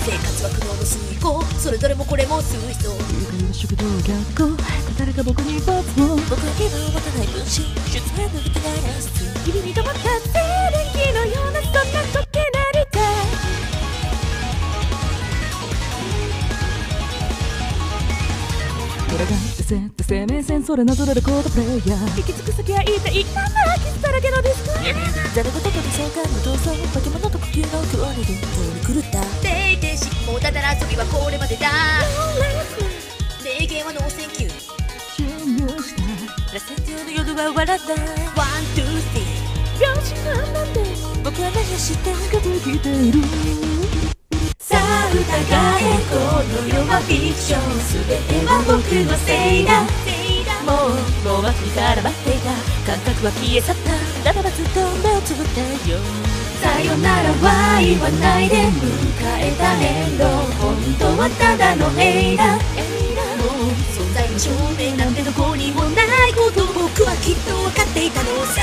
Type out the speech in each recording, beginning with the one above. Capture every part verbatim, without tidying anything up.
生活は苦悩の遂行、それぞれもこれも水槽。 誘拐は食堂学校、誰か僕に罰を。 僕は気分を持たない分子、出演のできない演出。 君に止まった静電気のようなそんな時なりたい。俺が出せって生命線、それなぞれるコードプレイヤー。行き着く先は一体何だ、傷だらけのディスク。 ザルごとと理想感の闘争、化け物と呼吸のクオリティ通り狂った。定定しもうただら遊びはこれまでだ。名言はノーセンキュー。 侵入した螺旋状の夜は笑った。ワン、ツー、スリー。 両親なんて僕は何を知って近づいている。 さあ疑え、この世はフィクション、すべては僕のせいだ。もう、もう秋から待っていた感覚は消え去った。だからずっと目をつぶったよ。さよならは言わないで迎えたエンド、本当はただのエイだ。もう存在の証明なんてどこにもないこと僕はきっと分かっていたのさ。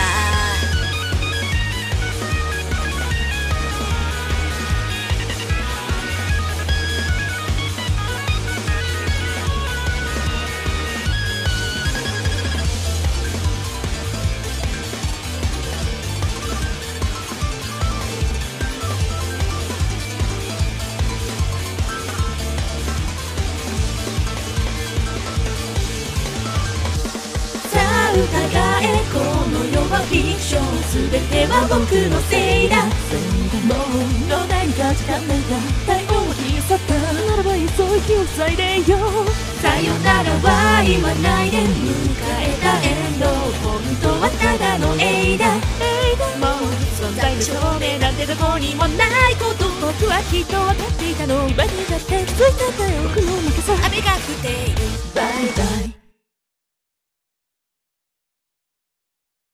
疑え、この世はフィクション、すべては僕のせいだ。もうどないにか時間ないが太陽は消え去った。 ならばいっそ息を塞いでよ。 さよならは言わないで迎えたエンド、本当はただのエイだ。もう存在の証明なんてどこにもないこと僕はきっと分かっていたの。今にだって気づいたんだよ。 僕の負けさ。 雨が降っている。バイバイ。